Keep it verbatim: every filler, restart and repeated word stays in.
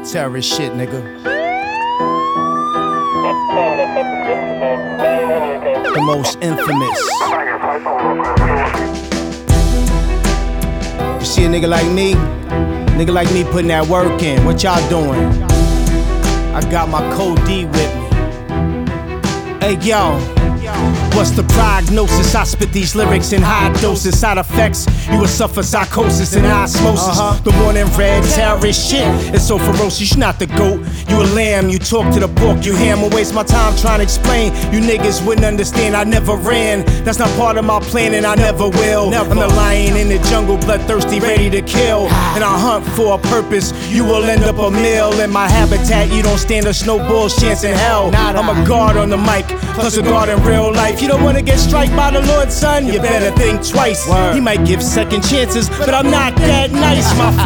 Terrorist shit, nigga. The most infamous. You see a nigga like me? Nigga like me putting that work in. What y'all doing? I got my code D with me. Hey, yo. What's the prognosis? I spit these lyrics in high doses. Side effects, you will suffer psychosis and osmosis. uh-huh. The morning red terrorist shit is so ferocious. You not the goat, you a lamb. You talk to the pork, you ham. I'll waste my time trying to explain. You niggas wouldn't understand, I never ran. That's not part of my plan and I never will. Never. I'm the lion in the jungle, bloodthirsty, ready to kill. And I hunt for a purpose, you will end up a meal. In my habitat, you don't stand a snowball's chance in hell. I'm a guard on the mic, plus a guard in real life. You don't wanna get struck by the Lord, son, you better think twice. Word. He might give second chances, but I'm not that nice. My